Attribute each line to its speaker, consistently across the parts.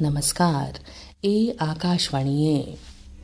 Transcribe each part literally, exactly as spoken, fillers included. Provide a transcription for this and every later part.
Speaker 1: नमस्कार, ਇਹ ਆਕਾਸ਼ਵਾਣੀ ਹੈ।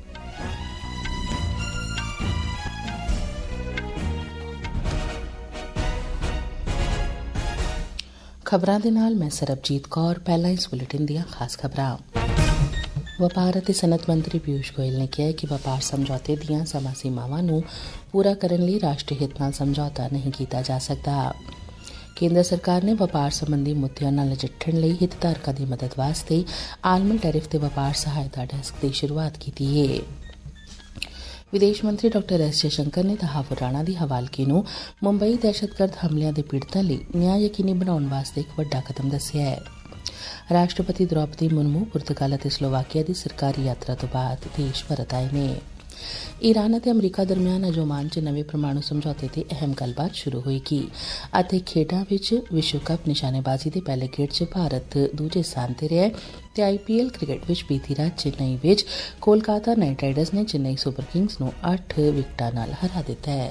Speaker 1: ਖਬਰਾਂ ਦੇ ਨਾਲ ਮੈਂ ਸਰਬਜੀਤ ਕੌਰ। ਪਹਿਲਾਂ ਇਸ ਬੁਲੇਟਿਨ ਦੀਆਂ ਖਾਸ ਖਬਰਾਂ। ਵਪਾਰ ਅਤੇ ਸਨਅਤ ਮੰਤਰੀ ਪਿਊਸ਼ ਗੋਇਲ ਨੇ ਕਿਹਾ ਕਿ ਵਪਾਰ ਸਮਝੌਤੇ ਦੀਆਂ ਸਮਾਂ ਸੀਮਾਵਾਂ ਨੂੰ ਪੂਰਾ ਕਰਨ ਲਈ ਰਾਸ਼ਟਰੀ ਹਿੱਤ ਨਾਲ ਸਮਝੌਤਾ ਨਹੀਂ ਕੀਤਾ ਜਾ ਸਕਦਾ। ਕੇਂਦਰ ਸਰਕਾਰ ਨੇ ਵਪਾਰ ਸੰਬੰਧੀ ਮੁੱਦਿਆਂ ਨਾਲ ਨਜਿੱਠਣ ਲਈ ਹਿੱਤਧਾਰਕਾਂ ਦੀ ਮਦਦ ਵਾਸਤੇ ਆਲਮੀ ਟੈਰਿਫ ਤੇ ਵਪਾਰ ਸਹਾਇਤਾ ਡੈਸਕ ਦੀ ਸ਼ੁਰੂਆਤ ਕੀਤੀ ਹੈ। ਵਿਦੇਸ਼ ਮੰਤਰੀ ਡਾਕਟਰ ਐਸ ਜੈਸ਼ੰਕਰ ਨੇ ਤਹਾਫੁਰ ਰਾਣਾ ਦੀ ਹਵਾਲਗੀ ਨੂੰ ਮੁੰਬਈ ਦਹਿਸ਼ਤਗਰਦ ਹਮਲਿਆਂ ਦੇ ਪੀੜਤਾਂ ਲਈ ਨਿਆਂ ਯਕੀਨੀ ਬਣਾਉਣ ਵਾਸਤੇ ਇੱਕ ਵੱਡਾ ਕਦਮ ਦੱਸਿਆ ਹੈ। ਰਾਸ਼ਟਰਪਤੀ ਦ੍ਰੌਪਦੀ ਮੁਰਮੂ ਪੁਰਤਗਾਲ ਅਤੇ ਸਲੋਵਾਕੀਆ ਦੀ ਸਰਕਾਰੀ ਯਾਤਰਾ ਤੋਂ ਬਾਅਦ ਦੇਸ਼ ਪਰਤ ਆਏ ਨੇ। ਈਰਾਨ ਅਤੇ ਅਮਰੀਕਾ ਦਰਮਿਆਨ ਅੱਜ ਓਮਾਨ 'ਚ ਨਵੇਂ ਪ੍ਰਮਾਣੂ ਸਮਝੌਤੇ ਤੇ ਅਹਿਮ ਗੱਲਬਾਤ ਸ਼ੁਰੂ ਹੋਏਗੀ ਅਤੇ ਖੇਡਾਂ ਵਿੱਚ ਵਿਸ਼ਵ ਕੱਪ ਨਿਸ਼ਾਨੇਬਾਜ਼ੀ ਦੇ ਪਹਿਲੇ ਗੇੜ 'ਚ ਭਾਰਤ ਦੂਜੇ ਸਥਾਨ ਤੇ ਰਿਹਾ ਤੇ ਆਈ ਪੀ ਐਲ ਕ੍ਰਿਕਟ ਵਿੱਚ ਬੀਤੀ ਰਾਤ ਚੇਨਈ ਵਿੱਚ ਕੋਲਕਾਤਾ ਨਾਈਟ ਰਾਈਡਰਸ ਨੇ ਚੇਨਈ ਸੁਪਰ ਕਿੰਗਸ ਨੂੰ ਅੱਠ ਵਿਕਟਾਂ ਨਾਲ ਹਰਾ ਦਿੱਤਾ ਹੈ।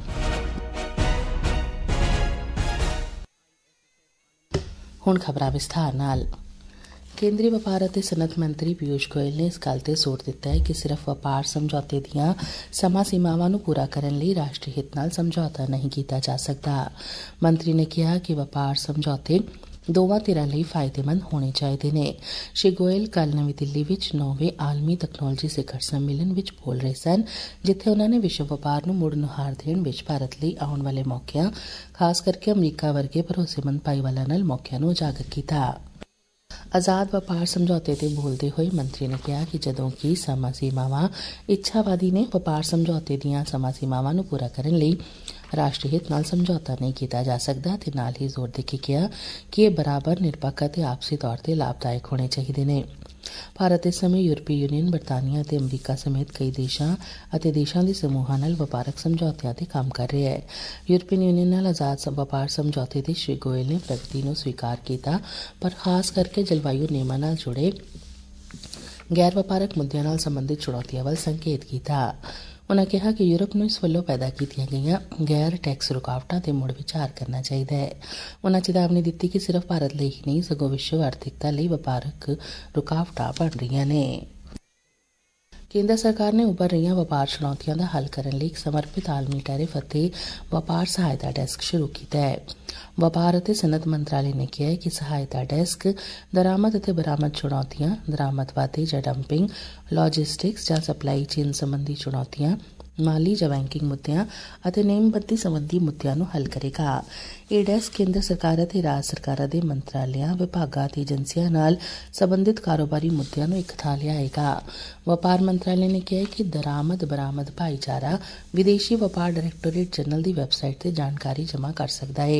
Speaker 1: ਹੁਣ ਖਬਰਾਂ ਵਿਸਥਾਰ ਨਾਲ। ਕੇਂਦਰੀ ਵਪਾਰ ਅਤੇ ਸਨਅਤ ਮੰਤਰੀ ਪਿਊਸ਼ ਗੋਇਲ ਨੇ ਇਸ ਗੱਲ ਤੇ ਜ਼ੋਰ ਦਿੱਤਾ ਹੈ ਕਿ ਸਿਰਫ ਵਪਾਰ ਸਮਝੌਤੇ ਦੀਆਂ ਸਮਾਂ ਸੀਮਾਵਾਂ ਨੂੰ ਪੂਰਾ ਕਰਨ ਲਈ ਰਾਸ਼ਟਰੀ ਹਿੱਤ ਨਾਲ ਸਮਝੌਤਾ ਨਹੀਂ ਕੀਤਾ ਜਾ ਸਕਦਾ। ਮੰਤਰੀ ਨੇ ਕਿਹਾ ਕਿ ਵਪਾਰ ਸਮਝੌਤੇ ਦੋਵਾਂ ਧਿਰਾਂ ਲਈ ਫਾਇਦੇਮੰਦ ਹੋਣੇ ਚਾਹੀਦੇ ਨੇ। ਸ਼੍ਰੀ ਗੋਇਲ ਕੱਲ੍ਹ ਨਵੀਂ ਦਿੱਲੀ ਵਿੱਚ ਨੌਵੇਂ ਆਲਮੀ ਤਕਨਾਲੋਜੀ ਸਿਖਰ ਸੰਮੇਲਨ ਵਿੱਚ ਬੋਲ ਰਹੇ ਸਨ, ਜਿੱਥੇ ਉਨ੍ਹਾਂ ਨੇ ਵਿਸ਼ਵ ਵਪਾਰ ਨੂੰ ਮੁੜ ਨੁਹਾਰ ਦੇਣ ਵਿੱਚ ਭਾਰਤ ਲਈ ਆਉਣ ਵਾਲੇ ਮੌਕਿਆਂ, ਖਾਸ ਕਰਕੇ ਅਮਰੀਕਾ ਵਰਗੇ ਭਰੋਸੇਮੰਦ ਭਾਈਵਾਲਾਂ ਨਾਲ ਮੌਕਿਆਂ ਨੂੰ ਉਜਾਗਰ ਕੀਤਾ। ਆਜ਼ਾਦ ਵਪਾਰ ਸਮਝੌਤੇ ਤੇ ਬੋਲਦੇ ਹੋਏ ਮੰਤਰੀ ਨੇ ਕਿਹਾ ਕਿ ਜਦੋਂ ਕਿ ਸਮਾਂ ਸੀਮਾਵਾਂ ਇੱਛਾਵਾਦੀ ਨੇ, ਵਪਾਰ ਸਮਝੌਤੇ ਦੀਆਂ ਸਮਾਂ ਸੀਮਾਵਾਂ ਨੂੰ ਪੂਰਾ ਕਰਨ ਲਈ ਰਾਸ਼ਟਰੀ ਹਿੱਤ ਨਾਲ ਸਮਝੌਤਾ ਨਹੀਂ ਕੀਤਾ ਜਾ ਸਕਦਾ ਤੇ ਨਾਲ ਹੀ ਜ਼ੋਰ ਦੇ ਕੇ ਕਿਹਾ ਕਿ ਇਹ ਬਰਾਬਰ, ਨਿਰਪੱਖ ਅਤੇ ਆਪਸੀ ਤੌਰ ਤੇ ਲਾਭਦਾਇਕ ਹੋਣੇ ਚਾਹੀਦੇ ਨੇ। ਭਾਰਤ ਇਸ ਸਮੇਂ ਯੂਰਪੀ ਯੂਨੀਅਨ, ਬਰਤਾਨੀਆ ਅਤੇ ਅਮਰੀਕਾ ਸਮੇਤ ਕਈ ਦੇਸ਼ਾਂ ਅਤੇ ਦੇਸ਼ਾਂ ਦੇ ਸਮੂਹਾਂ ਨਾਲ ਵਪਾਰਕ ਸਮਝੌਤਿਆਂ ਤੇ ਕੰਮ ਕਰ ਰਿਹਾ ਹੈ। ਯੂਰਪੀਅਨ ਯੂਨੀਅਨ ਨਾਲ ਆਜ਼ਾਦ ਵਪਾਰ ਸਮਝੌਤੇ ਤੇ ਸ਼੍ਰੀ ਗੋਇਲ ਨੇ ਪ੍ਰਗਤੀ ਨੂੰ ਸਵੀਕਾਰ ਕੀਤਾ, ਪਰ ਖਾਸ ਕਰਕੇ ਜਲਵਾਯੂ ਨਿਯਮਾਂ ਨਾਲ ਜੁੜੇ ਗੈਰ ਵਪਾਰਕ ਮੁੱਦਿਆਂ ਨਾਲ ਸੰਬੰਧਿਤ ਚੁਣੌਤੀਆਂ ਵੱਲ ਸੰਕੇਤ ਕੀਤਾ। ਉਨ੍ਹਾਂ ਕਿਹਾ ਕਿ ਯੂਰਪ ਨੂੰ ਇਸ ਵੱਲੋਂ ਪੈਦਾ ਕੀਤੀਆਂ ਗਈਆਂ ਗੈਰ ਟੈਕਸ ਰੁਕਾਵਟਾਂ ਤੇ ਮੁੜ ਵਿਚਾਰ ਕਰਨਾ ਚਾਹੀਦਾ ਹੈ। ਉਨ੍ਹਾਂ ਚੇਤਾਵਨੀ ਦਿੱਤੀ ਕਿ ਸਿਰਫ ਭਾਰਤ ਲਈ ਹੀ ਨਹੀਂ, ਸਗੋਂ ਵਿਸ਼ਵ ਆਰਥਿਕਤਾ ਲਈ ਵਪਾਰਕ ਰੁਕਾਵਟਾਂ ਬਣ ਰਹੀਆਂ ਨੇ। ਕੇਂਦਰ ਸਰਕਾਰ ਨੇ ਉੱਭਰ ਰਹੀਆਂ ਵਪਾਰ ਚੁਣੌਤੀਆਂ ਦਾ ਹੱਲ ਕਰਨ ਲਈ ਇੱਕ ਸਮਰਪਿਤ ਆਲਮੀ ਟੈਰਿਫ ਅਤੇ ਵਪਾਰ ਸਹਾਇਤਾ ਡੈਸਕ ਸ਼ੁਰੂ ਕੀਤਾ ਹੈ। ਵਪਾਰ ਅਤੇ ਸਨਅਤ ਮੰਤਰਾਲੇ ਨੇ ਕਿਹਾ ਹੈ ਕਿ ਸਹਾਇਤਾ ਡੈਸਕ ਦਰਾਮਦ ਅਤੇ ਬਰਾਮਦ ਚੁਣੌਤੀਆਂ, ਦਰਾਮਦ ਵਾਧੇ ਜਾਂ ਡੰਪਿੰਗ, ਲੌਜਿਸਟਿਕਸ ਜਾਂ ਸਪਲਾਈ ਚੇਨ ਸੰਬੰਧੀ ਚੁਣੌਤੀਆਂ, ਮਾਲੀ ਜਾਂ ਬੈਂਕਿੰਗ ਮੁੱਦਿਆਂ ਅਤੇ ਨੇਮਬੰਦੀ ਸੰਬੰਧੀ ਮੁੱਦਿਆਂ ਨੂੰ ਹੱਲ ਕਰੇਗਾ। ਇਹ ਡੈਸਕ ਕੇਂਦਰ ਸਰਕਾਰ ਅਤੇ ਰਾਜ ਸਰਕਾਰਾਂ ਦੇ ਮੰਤਰਾਲਿਆਂ, ਵਿਭਾਗਾਂ ਅਤੇ ਏਜੰਸੀਆਂ ਨਾਲ ਸੰਬੰਧਿਤ ਕਾਰੋਬਾਰੀ ਮੁੱਦਿਆਂ ਨੂੰ ਇੱਕ ਥਾਂ ਲਿਆਏਗਾ। ਵਪਾਰ ਮੰਤਰਾਲੇ ਨੇ ਕਿਹਾ ਕਿ ਦਰਾਮਦ ਬਰਾਮਦ ਭਾਈਚਾਰਾ ਵਿਦੇਸ਼ੀ ਵਪਾਰ ਡਾਇਰੈਕਟੋਰੇਟ ਜਨਰਲ ਦੀ ਵੈਬਸਾਈਟ ਤੇ ਜਾਣਕਾਰੀ ਜਮ੍ਹਾਂ ਕਰ ਸਕਦਾ ਹੈ।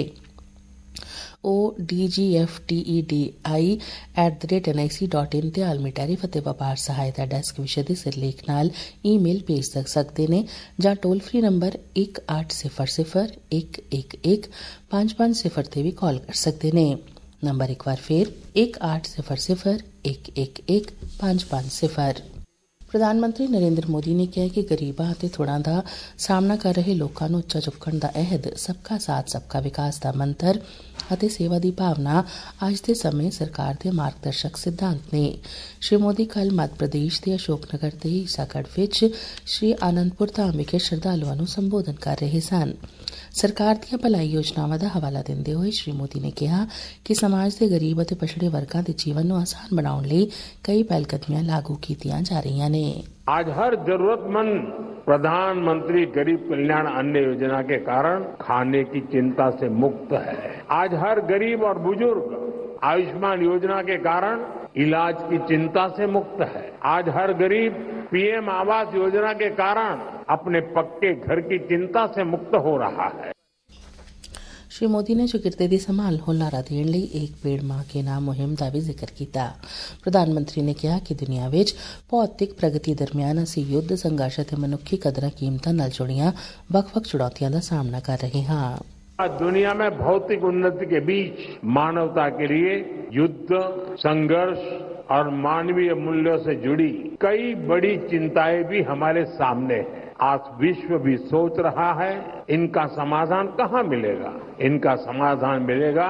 Speaker 1: ਉਹ D G F T E D I at the rate N I C dot in ਤੇ ਆਲਮੀ ਟੈਰਿਫ ਅਤੇ ਵਪਾਰ ਸਹਾਇਤਾ ਡੈਸਕ ਵਿਸ਼ੇ ਦੇ ਸਿਰਲੇਖ ਨਾਲ ਈਮੇਲ ਭੇਜ ਸਕਦੇ ਨੇ ਜਾਂ ਟੋਲ ਫ੍ਰੀ ਨੰਬਰ ਇੱਕ ਅੱਠ ਸਿਫਰ ਸਿਫਰ ਇੱਕ ਇੱਕ ਇੱਕ ਪੰਜ ਪੰਜ ਸਿਫਰ ਤੇ ਵੀ ਕਾਲ ਕਰ ਸਕਦੇ ਨੇ। ਨੰਬਰ ਇੱਕ ਵਾਰ ਫਿਰ ਇੱਕ ਅੱਠ ਸਿਫਰ ਸਿਫਰ ਇੱਕ ਇੱਕ ਇੱਕ ਪੰਜ ਪੰਜ ਸਿਫਰ। ਪ੍ਰਧਾਨ ਮੰਤਰੀ ਨਰਿੰਦਰ ਮੋਦੀ ਨੇ ਕਿਹਾ ਕਿ ਗਰੀਬਾਂ ਅਤੇ ਥੋੜਾਂ ਦਾ ਸਾਹਮਣਾ ਕਰ ਰਹੇ ਲੋਕਾਂ ਨੂੰ ਉੱਚਾ ਚੁੱਕਣ ਦਾ ਅਹਿਦ, ਸਬਕਾ ਸਾਥ ਸਬਕਾ ਵਿਕਾਸ ਦਾ ਮੰਤਰ ਅਤੇ ਸੇਵਾ ਦੀ ਭਾਵਨਾ ਅੱਜ ਦੇ ਸਮੇਂ ਸਰਕਾਰ ਦੇ ਮਾਰਗਦਰਸ਼ਕ ਸਿਧਾਂਤ ਨੇ। ਸ਼੍ਰੀ ਮੋਦੀ ਕੱਲ੍ਹ ਮੱਧ ਪ੍ਰਦੇਸ਼ ਦੇ ਅਸ਼ੋਕ ਨਗਰ ਦੇ ਈਸਾਗੜ੍ਹ ਵਿੱਚ ਸ਼੍ਰੀ ਆਨੰਦਪੁਰ ਧਾਮ ਵਿਖੇ ਸ਼ਰਧਾਲੂਆਂ ਨੂੰ ਸੰਬੋਧਨ ਕਰ ਰਹੇ ਸਨ। ਸਰਕਾਰ ਦੀਆਂ ਭਲਾਈ ਯੋਜਨਾਵਾਂ ਦਾ ਹਵਾਲਾ ਦਿੰਦੇ ਹੋਏ ਸ਼੍ਰੀ ਮੋਦੀ ਨੇ ਕਿਹਾ ਕਿ ਸਮਾਜ ਦੇ ਗਰੀਬ ਅਤੇ ਪਛੜੇ ਵਰਗਾਂ ਦੇ ਜੀਵਨ ਨੂੰ ਆਸਾਨ ਬਣਾਉਣ ਲਈ ਕਈ ਪਹਿਲਕਦਮੀਆਂ ਲਾਗੂ ਕੀਤੀਆਂ ਜਾ ਰਹੀਆਂ ਨੇ।
Speaker 2: आज हर जरूरतमंद प्रधानमंत्री गरीब कल्याण अन्न योजना के कारण खाने की चिंता से मुक्त है। आज हर गरीब और बुजुर्ग आयुष्मान योजना के कारण इलाज की चिंता से मुक्त है। आज हर गरीब पी एम आवास योजना के कारण अपने पक्के घर की चिंता से मुक्त हो रहा है।
Speaker 1: ਸ਼੍ਰੀ ਮੋਦੀ ਨੇ ਚੁਕਿਰਦੇ ਦੀ ਸੰਭਾਲ ਹੁਲਾਰਾ ਦੇਣ ਲਈ ਏਕ ਪੇੜ ਮਾਂ ਕੇ ਨਾਮ ਮੁਹਿੰਮ ਦਾ ਵੀ ਜ਼ਿਕਰ ਕੀਤਾ। ਪ੍ਰਧਾਨ ਮੰਤਰੀ ਨੇ ਕਿਹਾ ਕਿ ਦੁਨੀਆ ਵਿੱਚ ਭੌਤਿਕ ਪ੍ਰਗਤੀ ਦਰਮਿਆਨ ਅਸੀਂ ਯੁੱਧ, ਸੰਘਰਸ਼ ਅਤੇ ਮਨੁੱਖੀ ਕਦਰਾਂ ਕੀਮਤਾਂ ਨਾਲ ਜੁੜੀਆਂ ਵੱਖ-ਵੱਖ ਚੁਣੌਤੀਆਂ ਦਾ ਸਾਹਮਣਾ ਕਰ ਰਹੇ ਹਾਂ।
Speaker 2: आज दुनिया में भौतिक उन्नति के बीच मानवता के लिए युद्ध, संघर्ष और मानवीय मूल्यों से जुड़ी कई बड़ी चिंताएं भी हमारे सामने हैं। आज विश्व भी सोच रहा है इनका समाधान कहाँ मिलेगा। इनका समाधान मिलेगा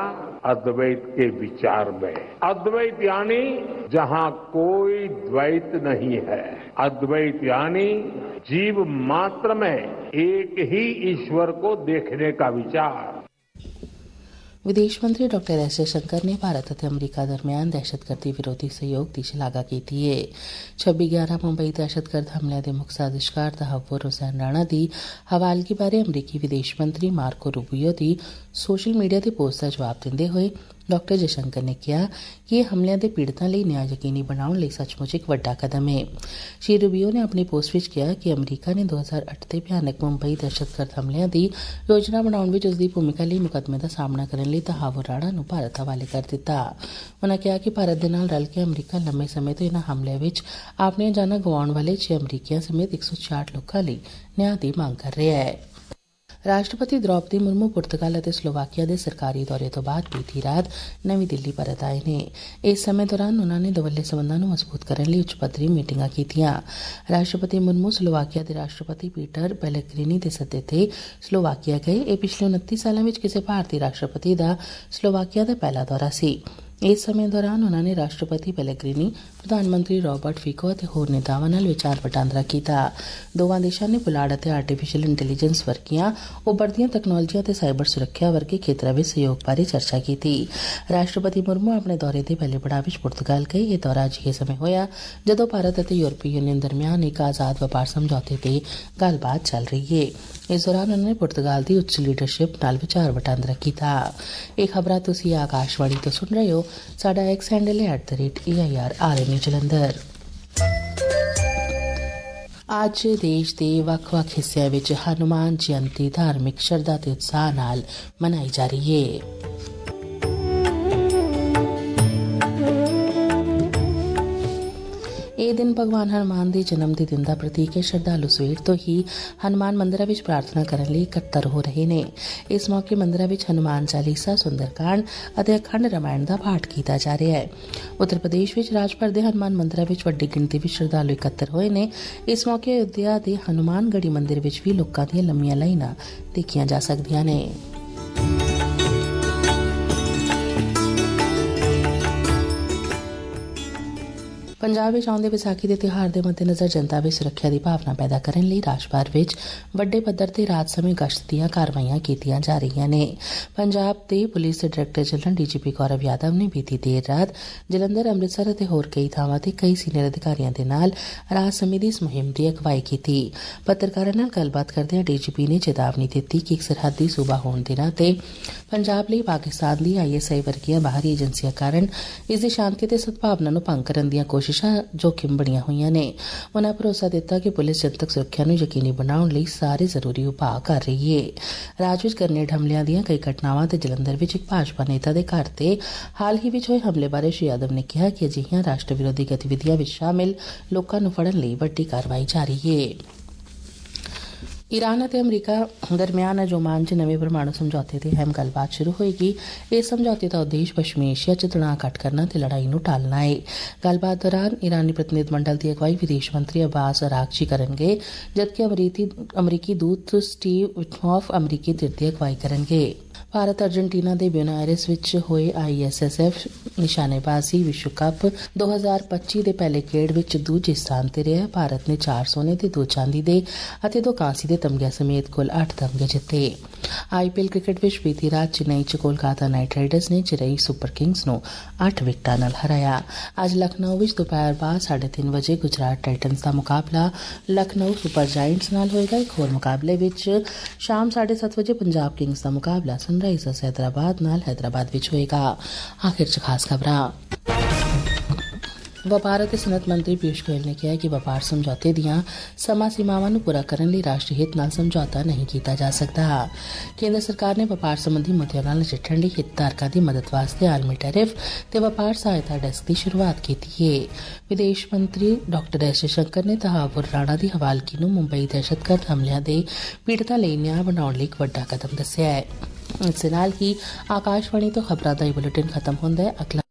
Speaker 2: अद्वैत के विचार में। अद्वैत यानी जहां कोई द्वैत नहीं है, अद्वैत यानी जीव मात्र में एक ही ईश्वर को देखने का विचार।
Speaker 1: विदेश मंत्री डॉक्टर एस जयशंकर ने भारत ਅਤੇ ਅਮਰੀਕਾ ਦਰਮਿਆਨ ਦਹਿਸ਼ਤਗਰਦੀ ਵਿਰੋਧੀ ਸਹਿਯੋਗ ਦੀ ਸ਼ਲਾਘਾ ਕੀਤੀ ਹੈ। ਛੱਬੀ ਗਿਆਰਾਂ ਮੁੰਬਈ ਦਹਿਸ਼ਤਗਰਦ ਹਮਲਿਆਂ ਦੇ ਮੁੱਖ ਸਾਜ਼ਿਸ਼ਕਾਰ ਤਹੱਵੁਰ ਹੁਸੈਨ ਰਾਣਾ ਦੀ ਹਵਾਲਗੀ ਬਾਰੇ ਅਮਰੀਕੀ ਵਿਦੇਸ਼ ਮੰਤਰੀ ਮਾਰਕੋ ਰੂਬੀਓ ਦੀ ਸੋਸ਼ਲ ਮੀਡੀਆ ਤੇ ਪੋਸਟ ਦਾ ਜਵਾਬ ਦਿੰਦੇ ਹੋਏ ਡਾਕਟਰ ਜयशंकर ਨੇ ਕਿਹਾ ਕਿ ਇਹ ਹਮਲਿਆਂ ਦੇ ਪੀੜਤਾਂ ਲਈ ਨਿਆਂ ਯਕੀਨੀ ਬਣਾਉਣ ਲਈ ਸੱਚਮੁੱਚ ਇੱਕ ਵੱਡਾ ਕਦਮ ਹੈ। ਸ਼੍ਰੀ ਰੂਬੀਓ ਨੇ ਆਪਣੀ ਪੋਸਟ ਵਿੱਚ ਕਿਹਾ ਕਿ ਅਮਰੀਕਾ ਨੇ ਦੋ ਹਜ਼ਾਰ ਅੱਠ ਦੇ ਭਿਆਨਕ ਮੁੰਬਈ ਦਹਿਸ਼ਤਗਰਦ ਹਮਲਿਆਂ ਦੀ ਯੋਜਨਾ ਬਣਾਉਣ ਵਿੱਚ ਉਸਦੀ ਭੂਮਿਕਾ ਲਈ ਮੁਕੱਦਮੇ ਦਾ ਸਾਹਮਣਾ ਕਰਨ ਲਈ ਤਹੱਵੁਰ ਰਾਣਾ ਨੂੰ ਭਾਰਤ ਹਵਾਲੇ ਕਰ ਦਿੱਤਾ। ਉਨ੍ਹਾਂ ਕਿਹਾ ਕਿ ਭਾਰਤ ਦੇ ਨਾਲ ਰਲ ਕੇ ਅਮਰੀਕਾ ਲੰਮੇ ਸਮੇਂ ਤੋਂ ਇਨ੍ਹਾਂ ਹਮਲਿਆਂ ਵਿੱਚ ਆਪਣੀਆਂ ਜਾਨਾਂ ਗਵਾਉਣ ਵਾਲੇ ਛੇ ਅਮਰੀਕੀਆਂ ਸਮੇਤ ਇੱਕ ਸੌ ਛਿਆਹਠ ਲੋਕਾਂ ਲਈ ਨਿਆਂ ਦੀ ਮੰਗ ਕਰ ਰਿਹਾ ਹੈ। ਰਾਸ਼ਟਰਪਤੀ ਦ੍ਰੌਪਦੀ ਮੁਰਮੂ ਪੁਰਤਗਾਲ ਅਤੇ ਸਲੋਵਾਕੀਆ ਦੇ ਸਰਕਾਰੀ ਦੌਰੇ ਤੋਂ ਬਾਅਦ ਬੀਤੀ ਰਾਤ ਨਵੀਂ ਦਿੱਲੀ ਪਰਤ ਆਏ ਨੇ। ਇਸ ਸਮੇਂ ਦੌਰਾਨ ਉਨ੍ਹਾਂ ਨੇ ਦੋਵੱਲੇ ਸਬੰਧਾਂ ਨੂੰ ਮਜ਼ਬੂਤ ਕਰਨ ਲਈ ਉੱਚ ਪੱਧਰੀ ਮੀਟਿੰਗਾਂ ਕੀਤੀਆਂ। ਰਾਸ਼ਟਰਪਤੀ ਮੁਰਮੂ ਸਲੋਵਾਕੀਆ ਦੇ ਰਾਸ਼ਟਰਪਤੀ ਪੀਟਰ ਪੈਲੇਗ੍ਰਿਨੀ ਦੇ ਸੱਦੇ ਤੇ ਸਲੋਵਾਕੀਆ ਗਏ। ਇਹ ਪਿਛਲੇ ਉਨੱਤੀ ਸਾਲਾਂ ਵਿੱਚ ਕਿਸੇ ਭਾਰਤੀ ਰਾਸ਼ਟਰਪਤੀ ਦਾ ਸਲੋਵਾਕੀਆ ਦਾ ਪਹਿਲਾ ਦੌਰਾ ਸੀ। ਇਸ ਸਮੇਂ ਦੌਰਾਨ ਉਨ੍ਹਾਂ ਨੇ ਰਾਸ਼ਟਰਪਤੀ ਪੈਲੇਗ੍ਰਿਨੀ, ਪ੍ਰਧਾਨ ਮੰਤਰੀ ਰਾਬਰਟ ਫਿਕੋ ਅਤੇ ਹੋਰ ਨੇਤਾਵਾਂ ਨਾਲ ਵਿਚਾਰ ਵਟਾਂਦਰਾ ਕੀਤਾ। ਦੋਵਾਂ ਦੇਸ਼ਾਂ ਨੇ ਪੁਲਾੜ ਅਤੇ ਆਰਟੀਫੀਸ਼ੀਅਲ ਇੰਟੈਲੀਜੈਂਸ ਵਰਗੀਆਂ ਉਭਰਦੀਆਂ ਤਕਨਾਲੋਜੀਆਂ ਅਤੇ ਸਾਈਬਰ ਸੁਰੱਖਿਆ ਵਰਗੇ ਖੇਤਰਾਂ ਵਿੱਚ ਸਹਿਯੋਗ ਬਾਰੇ ਚਰਚਾ ਕੀਤੀ। ਰਾਸ਼ਟਰਪਤੀ ਮੁਰਮੂ ਆਪਣੇ ਦੌਰੇ ਦੇ ਪਹਿਲੇ ਪੜਾਅ ਵਿੱਚ ਪੁਰਤਗਾਲ ਗਏ। ਇਹ ਦੌਰਾ ਅਜਿਹੇ ਸਮੇਂ ਹੋਇਆ ਜਦੋਂ ਭਾਰਤ ਅਤੇ ਯੂਰਪੀ ਯੂਨੀਅਨ ਦਰਮਿਆਨ ਇੱਕ ਆਜ਼ਾਦ ਵਪਾਰ ਸਮਝੌਤੇ ਤੇ ਗੱਲਬਾਤ ਚੱਲ ਰਹੀ ਹੈ। ਇਸ ਦੌਰਾਨ ਉਨ੍ਹਾਂ ਨੇ ਪੁਰਤਗਾਲ ਦੀ ਉੱਚ ਲੀਡਰਸ਼ਿਪ ਨਾਲ ਵਿਚਾਰ ਵਟਾਂਦਰਾ ਕੀਤਾ। ਇਹ ਖਬਰਾਂ ਤੁਸੀਂ ਆਕਾਸ਼ਵਾਣੀ ਤੋਂ ਸੁਣ ਰਹੇ ਹੋ। ਸਾਡਾ ਐਕਸ ਹੈਂਡਲ ਹੈ at the rate A I R R N Jalandhar. ਅੱਜ ਦੇਸ਼ ਦੇ ਵੱਖ-ਵੱਖ ਹਿੱਸਿਆਂ ਵਿੱਚ ਹਨੂਮਾਨ ਜਯੰਤੀ ਧਾਰਮਿਕ ਸ਼ਰਧਾ ਤੇ ਉਤਸ਼ਾਹ ਨਾਲ ਮਨਾਈ ਜਾ ਰਹੀ ਹੈ। ਇਹ ਦਿਨ ਭਗਵਾਨ ਹਨੂਮਾਨ ਦੇ ਜਨਮ ਦੇ ਦਿਨ ਦਾ ਪ੍ਰਤੀਕ ਹੈ। ਸ਼ਰਧਾਲੂ ਸਵੇਰ ਤੋਂ ਹੀ ਹਨੂਮਾਨ ਮੰਦਰਾਂ ਵਿੱਚ ਪ੍ਰਾਰਥਨਾ ਕਰਨ ਲਈ ਇਕੱਤਰ ਹੋ ਰਹੇ ਨੇ। ਇਸ ਮੌਕੇ ਮੰਦਰਾਂ ਵਿੱਚ ਹਨੂਮਾਨ ਚਾਲੀਸਾ, ਸੁੰਦਰਕਾਂਡ ਅਤੇ ਅਖੰਡ ਰਾਮਾਇਣ ਦਾ ਪਾਠ ਕੀਤਾ ਜਾ ਰਿਹਾ ਹੈ। ਉੱਤਰ ਪ੍ਰਦੇਸ਼ ਵਿੱਚ ਰਾਜ ਭਰ ਦੇ ਹਨੂਮਾਨ ਮੰਦਰਾਂ ਵਿੱਚ ਵੱਡੀ ਗਿਣਤੀ ਵਿੱਚ ਸ਼ਰਧਾਲੂ ਇਕੱਤਰ ਹੋਏ ਨੇ। ਇਸ ਮੌਕੇ ਅਯੁੱਧਿਆ ਦੇ ਹਨੂਮਾਨਗੜ੍ਹੀ ਮੰਦਿਰ ਵਿੱਚ ਵੀ ਲੋਕਾਂ ਦੀਆਂ ਲੰਮੀਆਂ ਲਾਈਨਾਂ ਦੇਖੀਆਂ ਜਾ ਸਕਦੀਆਂ ਨੇ। ਪੰਜਾਬ ਵਿੱਚ ਆਉਂਦੇ ਵਿਸਾਖੀ ਦੇ ਤਿਉਹਾਰ ਦੇ ਮੱਦੇਨਜ਼ਰ ਜਨਤਾ ਵਿੱਚ ਸੁਰੱਖਿਆ ਦੀ ਭਾਵਨਾ ਪੈਦਾ ਕਰਨ ਲਈ ਰਾਜ ਭਰ ਵਿੱਚ ਵੱਡੇ ਪੱਧਰ ਤੇ ਰਾਤ ਸਮੇਂ ਗਸ਼ਤ ਦੀਆਂ ਕਾਰਵਾਈਆਂ ਕੀਤੀਆਂ ਜਾ ਰਹੀਆਂ ਨੇ। ਪੰਜਾਬ ਦੇ ਪੁਲਿਸ ਦੇ ਡਾਇਰੈਕਟਰ ਜਨਰਲ ਡੀ ਜੀ ਪੀ ਗੌਰਵ ਯਾਦਵ ਨੇ ਬੀਤੀ ਦੇਰ ਰਾਤ ਜਲੰਧਰ, ਅੰਮ੍ਰਿਤਸਰ ਅਤੇ ਹੋਰ ਕਈ ਥਾਵਾਂ ਤੇ ਕਈ ਸੀਨੀਅਰ ਅਧਿਕਾਰੀਆਂ ਦੇ ਨਾਲ ਰਾਤ ਸਮੇਂ ਦੀ ਇਸ ਮੁਹਿੰਮ ਦੀ ਅਗਵਾਈ ਕੀਤੀ। ਪੱਤਰਕਾਰਾਂ ਨਾਲ ਗੱਲਬਾਤ ਕਰਦਿਆਂ ਡੀ ਜੀ ਪੀ ਨੇ ਚੇਤਾਵਨੀ ਦਿੱਤੀ ਕਿ ਇੱਕ ਸਰਹੱਦੀ ਸੂਬਾ ਹੋਣ ਦੇ ਨਾਤੇ ਪੰਜਾਬ ਲਈ ਪਾਕਿਸਤਾਨ ਦੀ ਆਈ ਐਸ ਆਈ ਵਰਗੀਆਂ ਬਾਹਰੀ ਏਜੰਸੀਆਂ ਕਾਰਨ ਇਸ ਦੀ ਸ਼ਾਂਤੀ ਤੇ ਸਦਭਾਵਨਾ ਨੂੰ ਭੰਗ ਕਰਨ ਦੀਆਂ ਕੋਸ਼ਿਸ਼ਾਂ ਜੋਖਿਮ ਬਣੀਆਂ ਹੋਈਆਂ ਨੇ। ਉਨ੍ਹਾਂ ਭਰੋਸਾ ਦਿੱਤਾ ਕਿ ਪੁਲਿਸ ਜਨਤਕ ਸੁਰੱਖਿਆ ਨੂੰ ਯਕੀਨੀ ਬਣਾਉਣ ਲਈ ਸਾਰੇ ਜ਼ਰੂਰੀ ਉਪਾਅ ਕਰ ਰਹੀ ਹੈ। ਰਾਜ ਵਿੱਚ ਗ੍ਰੇਨੇਡ ਹਮਲਿਆਂ ਦੀਆਂ ਕਈ ਘਟਨਾਵਾਂ ਤੇ ਜਲੰਧਰ ਵਿੱਚ ਇੱਕ ਭਾਜਪਾ ਨੇਤਾ ਦੇ ਘਰ ਤੇ ਹਾਲ ਹੀ ਵਿੱਚ ਹੋਏ ਹਮਲੇ ਬਾਰੇ ਸ਼੍ਰੀ ਯਾਦਵ ਨੇ ਕਿਹਾ ਕਿ ਅਜਿਹੀਆਂ ਰਾਸ਼ਟਰ ਵਿਰੋਧੀ ਗਤੀਵਿਧੀਆਂ ਵਿੱਚ ਸ਼ਾਮਿਲ ਲੋਕਾਂ ਨੂੰ ਫੜਨ ਲਈ ਵੱਡੀ ਕਾਰਵਾਈ ਜਾਰੀ ਹੈ। ਈਰਾਨ ਅਤੇ ਅਮਰੀਕਾ ਦਰਮਿਆਨ ਅੱਜ ਓਮਾਨ 'ਚ ਨਵੇਂ ਪਰਮਾਣੂ ਸਮਝੌਤੇ ਤੇ ਅਹਿਮ ਗੱਲਬਾਤ ਸ਼ੁਰੂ ਹੋਏਗੀ। ਇਸ ਸਮਝੌਤੇ ਦਾ ਉਦੇਸ਼ ਪੱਛਮੀ ਏਸ਼ੀਆ 'ਚ ਤਣਾਅ ਘੱਟ ਕਰਨਾ ਤੇ ਲੜਾਈ ਨੂੰ ਟਾਲਣਾ ਹੈ। ਗੱਲਬਾਤ ਦੌਰਾਨ ਈਰਾਨੀ ਪ੍ਰਤੀਨਿਧ ਮੰਡਲ ਦੀ ਅਗਵਾਈ ਵਿਦੇਸ਼ ਮੰਤਰੀ ਅਬਾਸ ਅਰਾਗਚੀ ਕਰਨਗੇ, ਜਦਕਿ ਅਮਰੀਕੀ ਦੂਤ ਸਟੀਵ ਵਿਟਹੌਫ ਅਮਰੀਕੀ ਧਿਰ ਦੀ ਅਗਵਾਈ ਕਰਨਗੇ। ਭਾਰਤ ਅਰਜਨਟੀਨਾ ਦੇ ਬਿਊਨਸ ਆਇਰਸ ਵਿੱਚ ਹੋਏ ਆਈ ਐਸ ਐਸ ਐਫ ਨਿਸ਼ਾਨੇਬਾਜ਼ੀ ਵਿਸ਼ਵ ਕੱਪ ਦੋ ਹਜ਼ਾਰ ਪੱਚੀ ਦੇ ਪਹਿਲੇ ਖੇਡ ਵਿੱਚ ਦੂਜੇ ਸਥਾਨ ਤੇ ਰਿਹਾ। ਭਾਰਤ ਨੇ ਚਾਰ ਸੋਨੇ ਤੇ ਦੋ ਚਾਂਦੀ ਦੇ ਅਤੇ ਦੋ ਕਾਂਸੀ ਦੇ ਤਮਗਿਆਂ ਸਮੇਤ ਕੁੱਲ ਅੱਠ ਤਮਗੇ ਜਿੱਤੇ। ਆਈ ਪੀ ਐਲ ਕ੍ਰਿਕਟ ਵਿੱਚ ਬੀਤੀ ਰਾਤ ਚੇਨਈ 'ਚ ਕੋਲਕਾਤਾ ਨਾਈਟ ਰਾਈਡਰਸ ਨੇ ਚੇਨਈ ਸੁਪਰ ਕਿੰਗਸ ਨੂੰ ਅੱਠ ਵਿਕਟਾਂ ਨਾਲ ਹਰਾਇਆ। ਅੱਜ ਲਖਨਊ ਵਿੱਚ ਦੁਪਹਿਰ ਬਾਅਦ ਸਾਢੇ ਤਿੰਨ ਵਜੇ ਗੁਜਰਾਤ ਟਾਈਟਨਸ ਦਾ ਮੁਕਾਬਲਾ ਲਖਨਊ ਸੁਪਰ ਜਾਇੰਟਸ ਨਾਲ ਹੋਏਗਾ। ਇੱਕ ਹੋਰ ਮੁਕਾਬਲੇ ਵਿੱਚ ਸ਼ਾਮ ਸਾਢੇ ਸੱਤ ਵਜੇ ਪੰਜਾਬ ਕਿੰਗਸ ਦਾ ਮੁਕਾਬਲਾ ਸਨਰਾਈਜ਼ਰਸ ਹੈਦਰਾਬਾਦ ਨਾਲ ਹੈਦਰਾਬਾਦ ਵਿੱਚ ਹੋਏਗਾ। ਆਖਿਰ 'ਚ ਖਾਸ ਖਬਰਾਂ। ਵਪਾਰ ਅਤੇ ਸਨਅਤ ਮੰਤਰੀ ਪਿਊਸ਼ ਗੋਇਲ ਨੇ ਕਿਹਾ ਕਿ ਵਪਾਰ ਸਮਝੌਤੇ ਦੀਆਂ ਸਮਾਂ ਸੀਮਾਵਾਂ ਨੂੰ ਪੂਰਾ ਕਰਨ ਲਈ ਰਾਸ਼ਟਰੀ ਹਿੱਤ ਨਾਲ ਸਮਝੌਤਾ ਨਹੀਂ ਕੀਤਾ ਜਾ ਸਕਦਾ। ਕੇਂਦਰ ਸਰਕਾਰ ਨੇ ਵਪਾਰ ਸੰਬੰਧੀ ਮੁੱਦਿਆਂ ਨਾਲ ਨਜਿੱਠਣ ਲਈ ਹਿੱਤਧਾਰਕਾਂ ਦੀ ਮਦਦ ਵਾਸਤੇ ਆਲਮੀ ਟੈਰਿਫ ਤੇ ਵਪਾਰ ਸਹਾਇਤਾ ਡੈਸਕ ਦੀ ਸ਼ੁਰੂਆਤ ਕੀਤੀ ਹੈ। ਵਿਦੇਸ਼ ਮੰਤਰੀ ਡਾਕਟਰ ਐਸ ਜਯਸ਼ੰਕਰ ਨੇ ਤਹੱਵੁਰ ਰਾਣਾ ਦੀ ਹਵਾਲਗੀ ਨੂੰ ਮੁੰਬਈ ਦਹਿਸ਼ਤਗਰਦ ਹਮਲਿਆਂ ਦੇ ਪੀੜਤਾਂ ਲਈ ਨਿਆਂ ਬਣਾਉਣ ਲਈ ਇੱਕ ਵੱਡਾ ਕਦਮ ਦੱਸਿਆ ਹੈ। ਇਸ ਦੇ ਨਾਲ ਹੀ ਆਕਾਸ਼ਵਾਣੀ ਤੋਂ ਖਬਰਾਂ ਦਾ ਇਹ ਬੁਲੇਟਿਨ ਖਤਮ ਹੁੰਦਾ ਹੈ। ਅਗਲਾ